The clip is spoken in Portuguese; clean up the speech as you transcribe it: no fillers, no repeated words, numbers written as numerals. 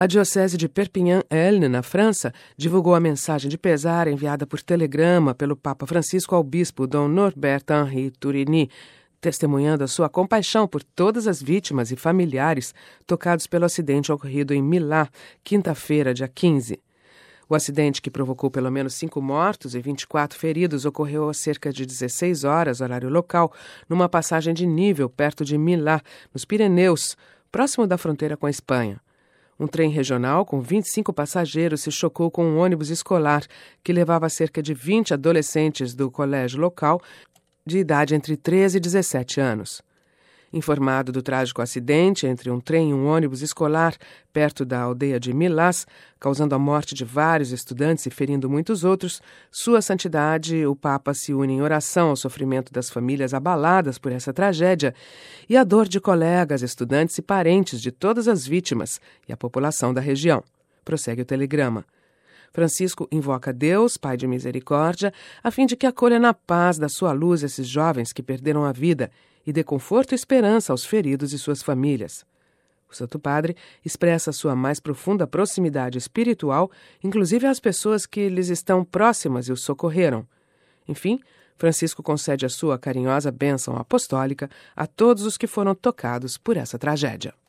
A Diocese de Perpignan-Elne, na França, divulgou a mensagem de pesar enviada por telegrama pelo Papa Francisco ao bispo Dom Norbert-Henri Tourigny, testemunhando a sua compaixão por todas as vítimas e familiares tocados pelo acidente ocorrido em Milá, quinta-feira, dia 15. O acidente, que provocou pelo menos 5 mortos e 24 feridos, ocorreu às cerca de 16 horas, horário local, numa passagem de nível perto de Milá, nos Pirineus, próximo da fronteira com a Espanha. Um trem regional com 25 passageiros se chocou com um ônibus escolar que levava cerca de 20 adolescentes do colégio local de idade entre 13 e 17 anos. Informado do trágico acidente entre um trem e um ônibus escolar perto da aldeia de Milás, causando a morte de vários estudantes e ferindo muitos outros, Sua Santidade, o Papa, se une em oração ao sofrimento das famílias abaladas por essa tragédia e à dor de colegas, estudantes e parentes de todas as vítimas e a população da região. Prossegue o telegrama. Francisco invoca Deus, Pai de misericórdia, a fim de que acolha na paz da sua luz esses jovens que perderam a vida e dê conforto e esperança aos feridos e suas famílias. O Santo Padre expressa sua mais profunda proximidade espiritual, inclusive às pessoas que lhes estão próximas e os socorreram. Enfim, Francisco concede a sua carinhosa bênção apostólica a todos os que foram tocados por essa tragédia.